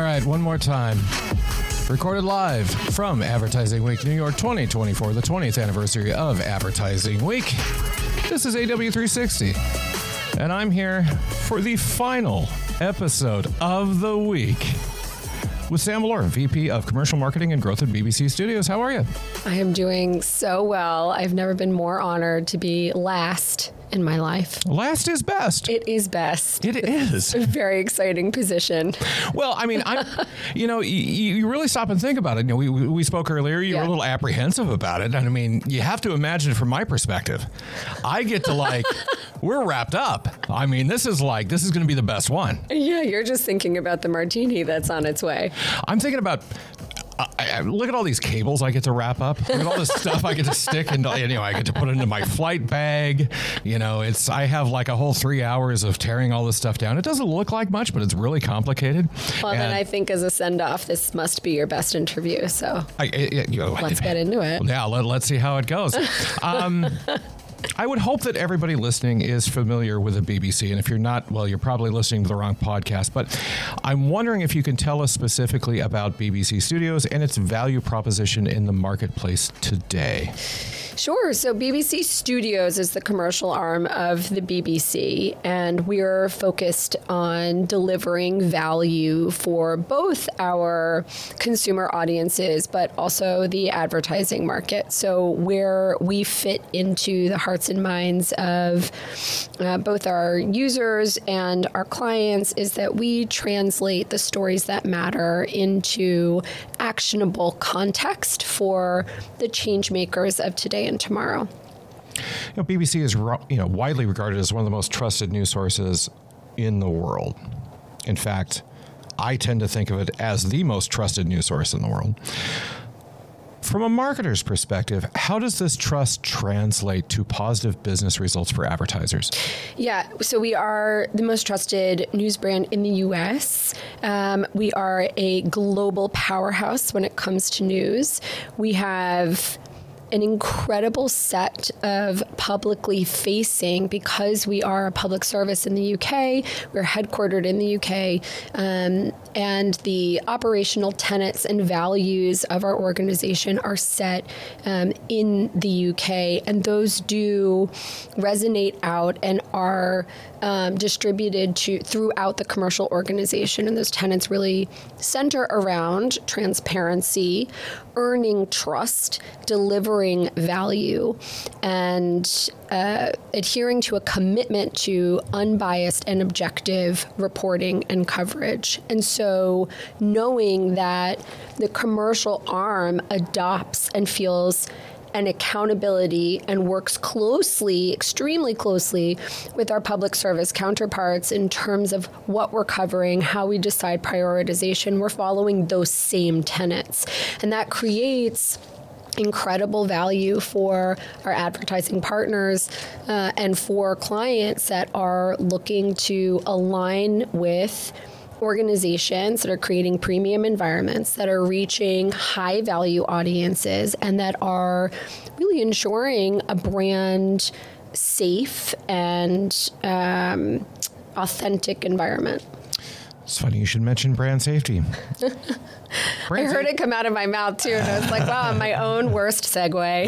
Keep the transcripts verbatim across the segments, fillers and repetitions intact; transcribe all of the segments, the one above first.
right, one more time. Recorded live from Advertising Week, New York twenty twenty-four, the twentieth anniversary of Advertising Week. This is A W three sixty, and I'm here for the final episode of the week with Sam Malore, V P of Commercial Marketing and Growth at B B C Studios. How are you? I am doing so well. I've never been more honored to be last in my life. Last is best. It is best. It is. A very exciting position. Well, I mean, I'm, you know, you, you really stop and think about it. You know, we, we spoke earlier, you yeah. were a little apprehensive about it. And I mean, you have to imagine from my perspective, I get to like, we're wrapped up. I mean, this is like, this is going to be the best one. Yeah, you're just thinking about the martini that's on its way. I'm thinking about, I, I, look at all these cables I get to wrap up. Look at all this stuff I get to stick into, you know, I get to put into my flight bag. You know, it's, I have like a whole three hours of tearing all this stuff down. It doesn't look like much, but it's really complicated. Well, and then I think as a send-off, this must be your best interview. So I, I, you know, let's get into it. Yeah, let, let's see how it goes. Um, I would hope that everybody listening is familiar with the B B C. And if you're not, well, you're probably listening to the wrong podcast. But I'm wondering if you can tell us specifically about B B C Studios and its value proposition in the marketplace today. Sure. So B B C Studios is the commercial arm of the B B C, and we're focused on delivering value for both our consumer audiences, but also the advertising market. So where we fit into the hearts and minds of uh, both our users and our clients is that we translate the stories that matter into actionable context for the change makers of today and tomorrow. You know, B B C is you know widely regarded as one of the most trusted news sources in the world. In fact, I tend to think of it as the most trusted news source in the world. From a marketer's perspective, how does this trust translate to positive business results for advertisers? Yeah, so we are the most trusted news brand in the U S. Um, we are a global powerhouse when it comes to news. We have an incredible set of publicly facing, because we are a public service in the U K, we're headquartered in the U K, um, and the operational tenets and values of our organization are set um, in the U K, and those do resonate out and are um, distributed to throughout the commercial organization, and those tenets really center around transparency, earning trust, delivering value, and uh, adhering to a commitment to unbiased and objective reporting and coverage. And so knowing that the commercial arm adopts and feels an accountability and works closely, extremely closely with our public service counterparts in terms of what we're covering, how we decide prioritization, we're following those same tenets. And that creates incredible value for our advertising partners uh, and for clients that are looking to align with organizations that are creating premium environments, that are reaching high value audiences, and that are really ensuring a brand safe and um, authentic environment. It's funny you should mention brand safety. Brand I heard sa- it come out of my mouth too, and I was like, wow, my own worst segue.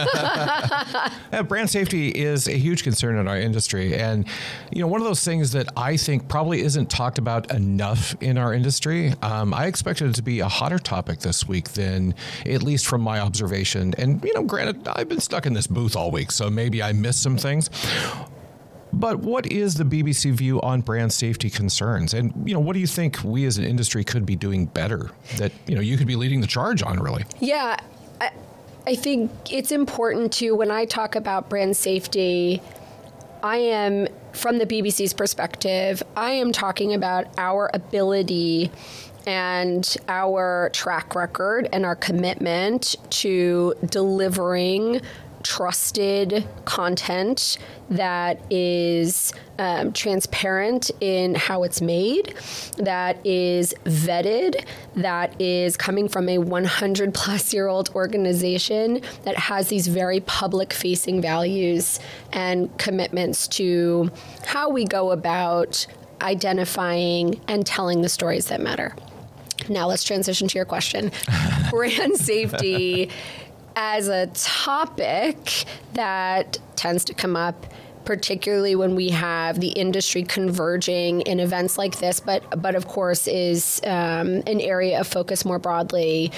Yeah, brand safety is a huge concern in our industry. And, you know, one of those things that I think probably isn't talked about enough in our industry. Um, I expected it to be a hotter topic this week than, at least from my observation. And, you know, granted, I've been stuck in this booth all week, so maybe I missed some things. But what is the B B C view on brand safety concerns? And, you know, what do you think we as an industry could be doing better that, you know, you could be leading the charge on, really? Yeah, I, I think it's important to, when I talk about brand safety, I am, from the B B C's perspective, I am talking about our ability and our track record and our commitment to delivering trusted content that is um, transparent in how it's made, that is vetted, that is coming from a one hundred plus year old organization that has these very public facing values and commitments to how we go about identifying and telling the stories that matter. Now let's transition to your question. Brand safety as a topic that tends to come up, particularly when we have the industry converging in events like this, but but of course is um, an area of focus more broadly.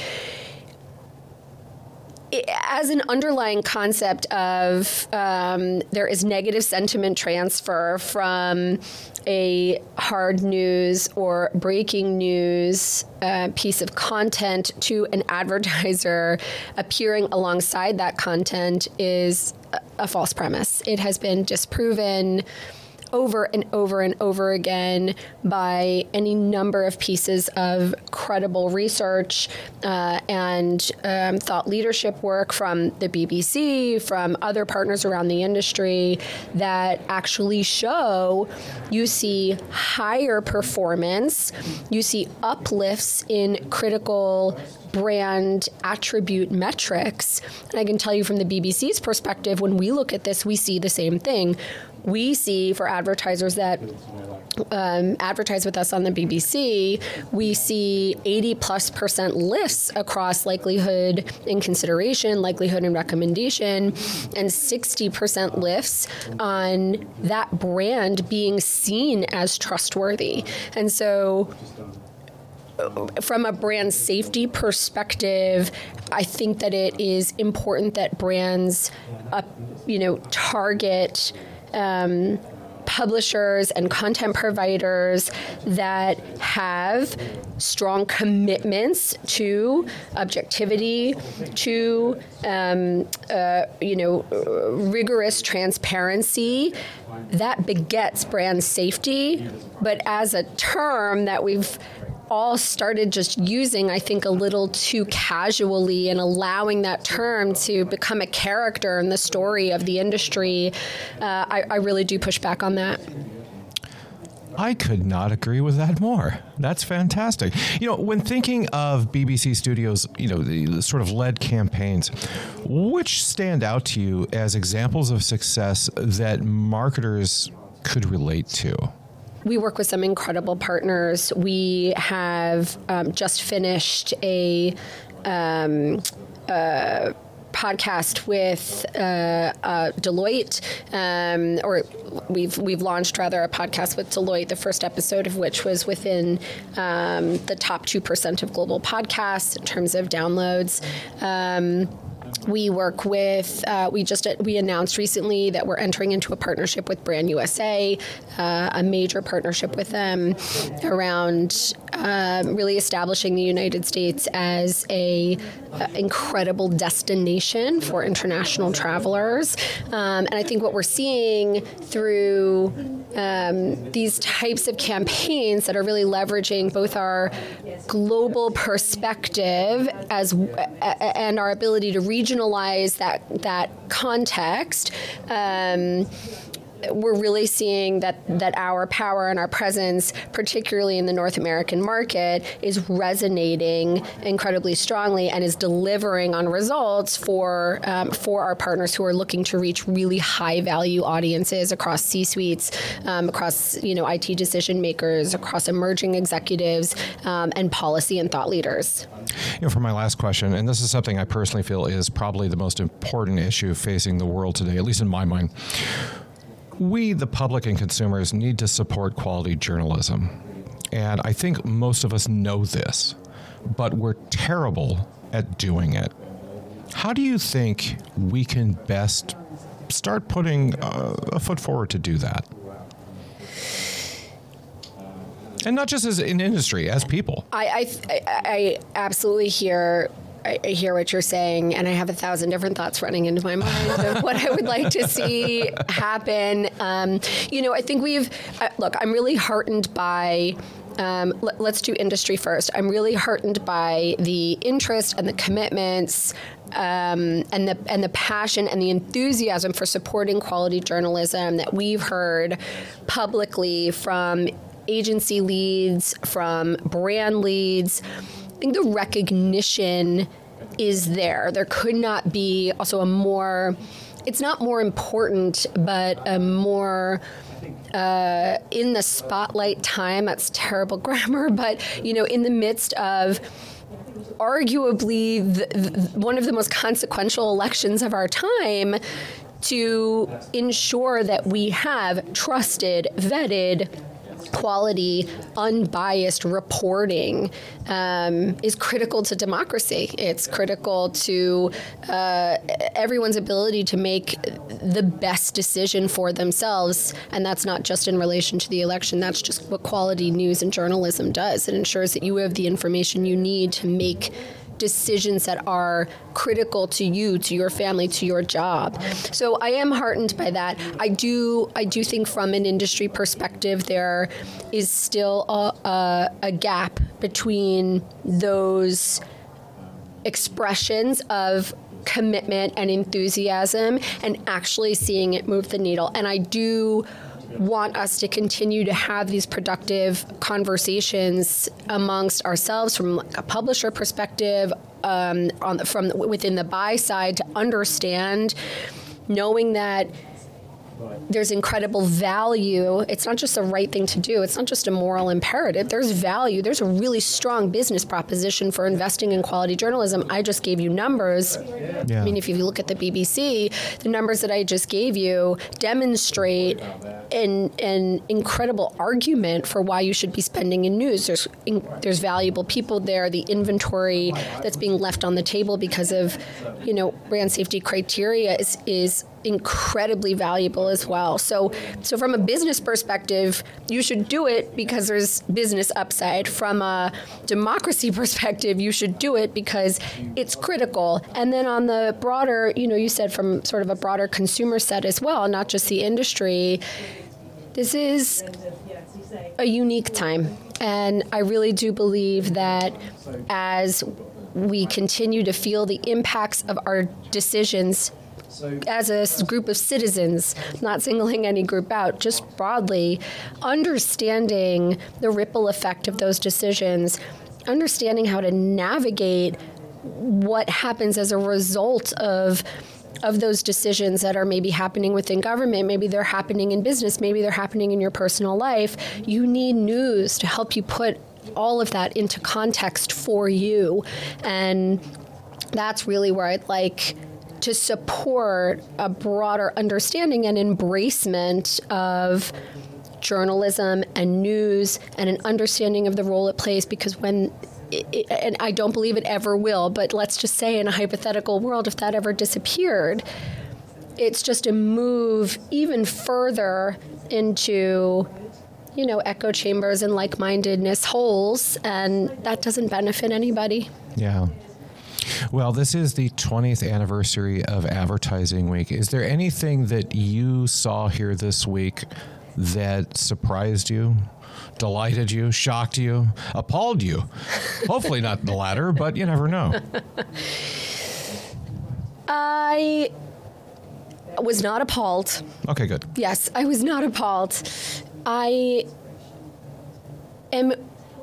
As an underlying concept of um, there is negative sentiment transfer from a hard news or breaking news uh, piece of content to an advertiser appearing alongside that content is a, a false premise. It has been disproven over and over and over again by any number of pieces of credible research uh, and um, thought leadership work from the B B C, from other partners around the industry that actually show you see higher performance, you see uplifts in critical brand attribute metrics. And I can tell you from the B B C's perspective, when we look at this, we see the same thing. We see for advertisers that um, advertise with us on the B B C, we see eighty plus percent lifts across likelihood and consideration, likelihood and recommendation, and sixty percent lifts on that brand being seen as trustworthy. And so from a brand safety perspective, I think that it is important that brands, uh, you know, target Um, publishers and content providers that have strong commitments to objectivity, to um, uh, you know, rigorous transparency. That begets brand safety, but as a term that we've all started just using, I think, a little too casually and allowing that term to become a character in the story of the industry, uh, I, I really do push back on that. I could not agree with that more. That's fantastic. You know, when thinking of B B C Studios, you know, the, the sort of led campaigns, which stand out to you as examples of success that marketers could relate to? We work with some incredible partners. We have um, just finished a um, uh, podcast with uh, uh, Deloitte, um, or we've we've launched rather a podcast with Deloitte. The first episode of which was within um, the top two percent of global podcasts in terms of downloads. Um, We work with, uh, we just, we announced recently that we're entering into a partnership with Brand U S A, uh, a major partnership with them around uh, really establishing the United States as a uh, incredible destination for international travelers. Um, and I think what we're seeing through um, these types of campaigns that are really leveraging both our global perspective as uh, and our ability to regionalize that that context, um, we're really seeing that that our power and our presence, particularly in the North American market, is resonating incredibly strongly and is delivering on results for um, for our partners who are looking to reach really high value audiences across C-suites, um, across you know I T decision makers, across emerging executives, um, and policy and thought leaders. You know, for my last question, and this is something I personally feel is probably the most important issue facing the world today, at least in my mind. We, the public and consumers, need to support quality journalism. And I think most of us know this, but we're terrible at doing it. How do you think we can best start putting uh, a foot forward to do that? And not just as an industry, as people. I, I, I absolutely hear I hear what you're saying, and I have a thousand different thoughts running into my mind of what I would like to see happen. Um, you know, I think we've, uh, look, I'm really heartened by, um, l- let's do industry first. I'm really heartened by the interest and the commitments um, and the and the passion and the enthusiasm for supporting quality journalism that we've heard publicly from agency leads, from brand leads. I think the recognition is there. There could not be also a more, it's not more important, but a more uh, in the spotlight time, that's terrible grammar, but, you know, in the midst of arguably the, the, one of the most consequential elections of our time, to ensure that we have trusted, vetted, quality, unbiased reporting um, is critical to democracy. It's critical to uh, everyone's ability to make the best decision for themselves. And that's not just in relation to the election. That's just what quality news and journalism does. It ensures that you have the information you need to make decisions that are critical to you, to your family, to your job. So I am heartened by that. I do I do think from an industry perspective, there is still a, a, a gap between those expressions of commitment and enthusiasm and actually seeing it move the needle. And I do want us to continue to have these productive conversations amongst ourselves from a publisher perspective, um, on the, from within the buy side, to understand, knowing that there's incredible value. It's not just the right thing to do. It's not just a moral imperative. There's value. There's a really strong business proposition for investing in quality journalism. I just gave you numbers. Yeah. I mean, if you look at the B B C, the numbers that I just gave you demonstrate an, an incredible argument for why you should be spending in news. There's in, there's valuable people there. The inventory that's being left on the table because of, you know, brand safety criteria is is incredibly valuable as well. So so from a business perspective, you should do it because there's business upside. From a democracy perspective, you should do it because it's critical. And then on the broader, you know, you said from sort of a broader consumer set as well, not just the industry, this is a unique time. And I really do believe that as we continue to feel the impacts of our decisions as a group of citizens, not singling any group out, just broadly, understanding the ripple effect of those decisions, understanding how to navigate what happens as a result of of those decisions that are maybe happening within government, maybe they're happening in business, maybe they're happening in your personal life. You need news to help you put all of that into context for you. And that's really where I'd like to support a broader understanding and embracement of journalism and news and an understanding of the role it plays, because when it, it, and I don't believe it ever will, but let's just say in a hypothetical world, if that ever disappeared, it's just a move even further into, you know, echo chambers and like-mindedness holes, and that doesn't benefit anybody. Yeah. Well, this is the twentieth anniversary of Advertising Week. Is there anything that you saw here this week that surprised you, delighted you, shocked you, appalled you? Hopefully not the latter, but you never know. I was not appalled. Okay, good. Yes, I was not appalled. I am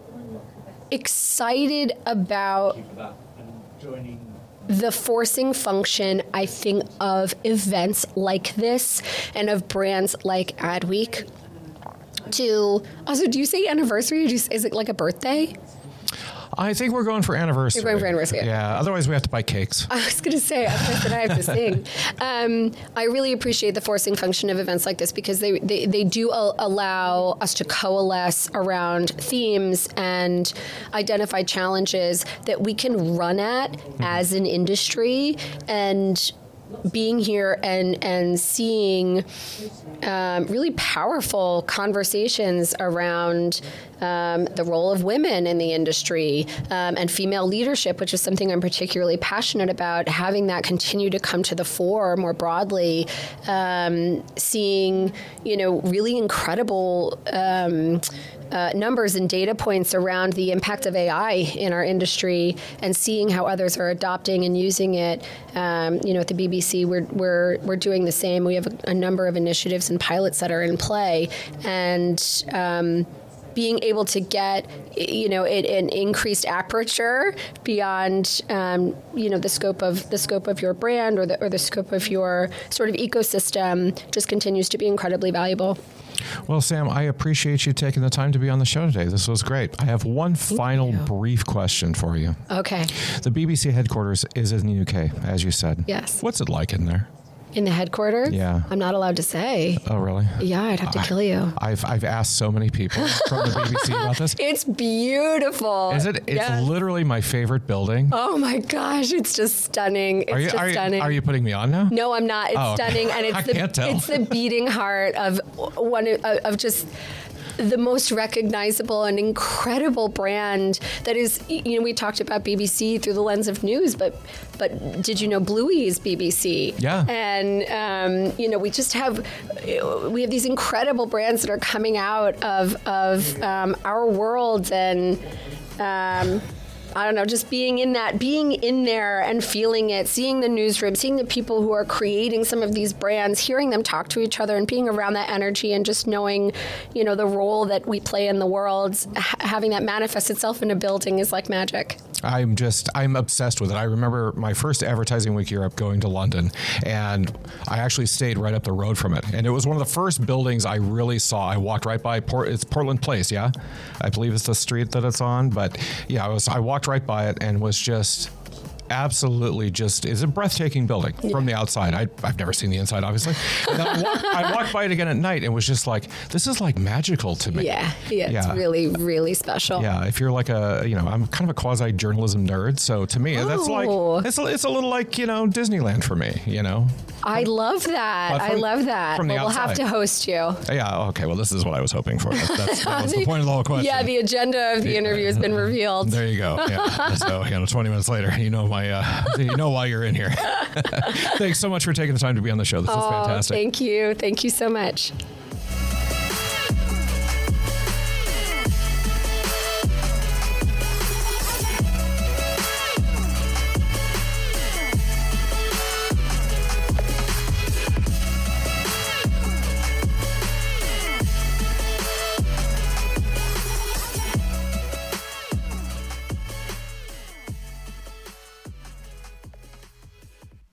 excited about the forcing function, I think, of events like this and of brands like Adweek to, also, do you say anniversary? Or do you, is it like a birthday? I think we're going for anniversary. You're going for anniversary. Yeah, otherwise we have to buy cakes. I was going to say, otherwise then I have to sing. Um, I really appreciate the forcing function of events like this because they, they, they do a- allow us to coalesce around themes and identify challenges that we can run at mm-hmm. as an industry. And being here and, and seeing um, really powerful conversations around um, the role of women in the industry um, and female leadership, which is something I'm particularly passionate about, having that continue to come to the fore more broadly, um, seeing, you know, really incredible um, Uh, numbers and data points around the impact of A I in our industry and seeing how others are adopting and using it. Um, you know, at the B B C, we're we're we're doing the same. We have a, a number of initiatives and pilots that are in play, and um, being able to get, you know, it, an increased aperture beyond, um, you know, the scope of the scope of your brand or the or the scope of your sort of ecosystem just continues to be incredibly valuable. Well, Sam, I appreciate you taking the time to be on the show today. This was great. I have one Thank final you. brief question for you. Okay. The B B C headquarters is in the U K, as you said. Yes. What's it like in there? In the headquarters? Yeah. I'm not allowed to say. Oh, really? Yeah, I'd have to I, kill you. I've I've asked so many people from the B B C about this. It's beautiful. Is it? It's yes. literally my favorite building. Oh my gosh, it's just stunning. It's are you, just are stunning. You, are you putting me on now? No, I'm not. It's oh, okay. stunning, and it's I the can't tell. it's the beating heart of one of, of just the most recognizable and incredible brand that is, you know, we talked about B B C through the lens of news, but but did you know Bluey is B B C? Yeah. And, um, you know, we just have, we have these incredible brands that are coming out of, of um, our world and, um, I don't know, just being in that, being in there and feeling it, seeing the newsroom, seeing the people who are creating some of these brands, hearing them talk to each other and being around that energy and just knowing, you know, the role that we play in the world, ha- having that manifest itself in a building is like magic. I'm just, I'm obsessed with it. I remember my first advertising week Europe going to London, and I actually stayed right up the road from it. And it was one of the first buildings I really saw. I walked right by Port, it's Portland Place, yeah? I believe it's the street that it's on. But yeah, I was, I walked right by it and was just absolutely just is a breathtaking building yeah. from the outside. I, I've never seen the inside, obviously. And I, walked, I walked by it again at night and was just like, this is like magical to me. Yeah, yeah, yeah. It's really, really special. Yeah, if you're like a, you know, I'm kind of a quasi journalism nerd, so to me, oh. that's like it's a, it's a little like you know Disneyland for me. You know. I love that. From, I love that. From the well, outside. We'll have to host you. Yeah. Okay. Well, this is what I was hoping for. That's, that's, that was the point of the whole question. Yeah. The agenda of the yeah. interview has been revealed. There you go. Yeah. So, you know, twenty minutes later, you know my, uh, you know why you're in here. Thanks so much for taking the time to be on the show. This oh, is fantastic. Thank you. Thank you so much.